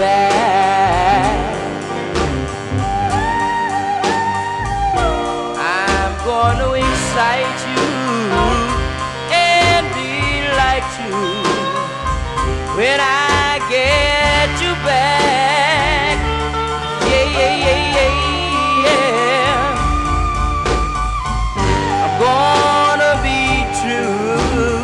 back. I'm gonna excite you and delight you when I get you back. Yeah, yeah, yeah, yeah, yeah. I'm gonna be true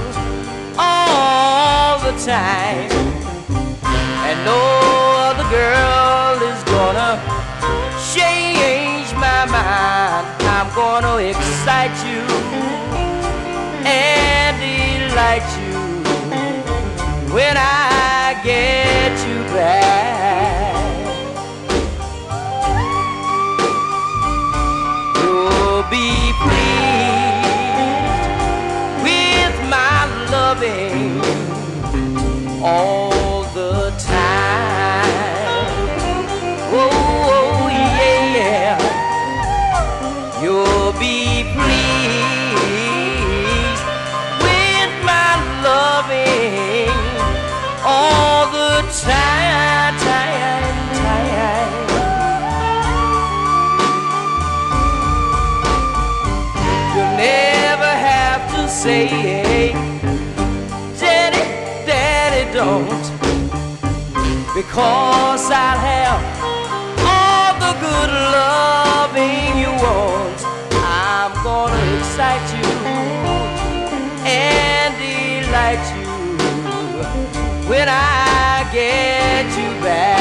all the time, and no other girl is gonna change my mind. I'm gonna excite you and delight you when I get you back. You'll be pleased with my loving all the time. Oh, oh yeah, yeah. You'll be pleased with my loving all the time, time, time. You'll never have to say, Daddy, Daddy, don't, because I'll have all the good loving you want. I'm gonna excite you and delight you when I get you back.